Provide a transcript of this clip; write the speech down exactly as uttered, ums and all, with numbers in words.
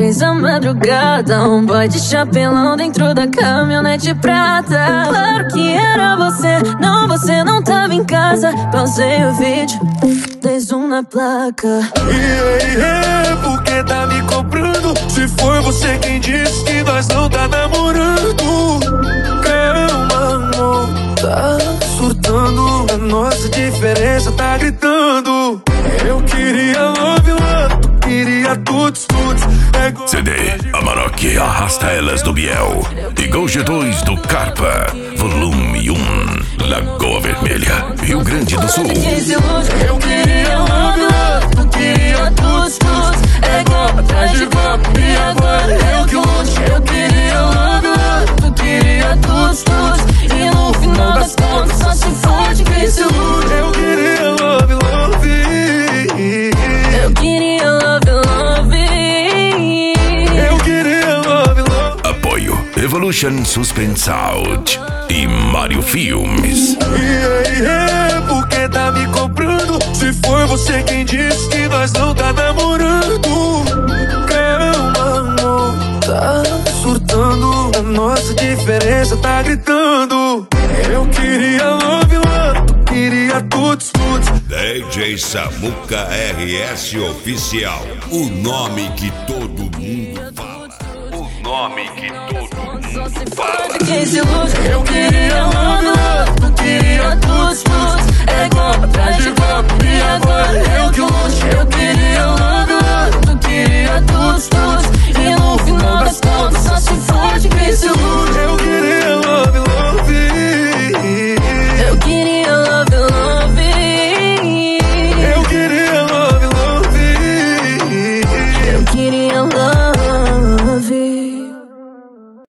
três da madrugada, um boy de chapelão dentro da caminhonete prata. Claro que era você, não, você não tava em casa. Pausei o vídeo, dei zoom na placa. E aí, por que tá me cobrando? Se foi você quem disse que nós não tá namorando. Calma, amor, tá surtando. A nossa diferença tá gritando. Eu queria love, love, queria tudo, tudo. É C D Amarok Arrasta Elas do Biel e Gol G dois do Carpa, volume um, Lagoa Vermelha, Rio Grande do Sul. Eu queria love, love, eu queria tudo, tudo. É golpe atrás de golpe e agora eu que luto. Eu queria love, love, eu queria tudo, tudo. E no final das contas só se fode quem se ilude. Eu queria love, love. Eu queria love, love. Eu queria love, love. Apoio Evolution Suspense Out e Mário Filmes. E aí, por que tá me comprando? Se foi você quem disse que nós não tá namorando. Calma, amor, tá surtando. A nossa diferença tá gritando. Eu queria love, love, queria tudo, tudo. D J Samuca R S Oficial. O nome que todo mundo fala. O nome que todo mundo fala. Quem se ilude? Eu queria love, love, eu queria tudo, tudo. É golpe atrás de golpe e agora eu que luto. Eu queria love, love, eu queria tudo, tudo. E no final das contas só se fode quem se ilude. Eu queria love, love. Eu queria love, love. Eu queria love, love. Eu queria love.